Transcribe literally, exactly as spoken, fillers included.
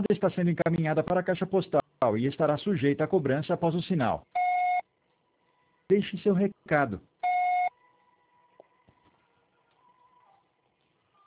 está sendo encaminhada para a caixa postal e estará sujeita a cobrança após o sinal. Deixe seu recado.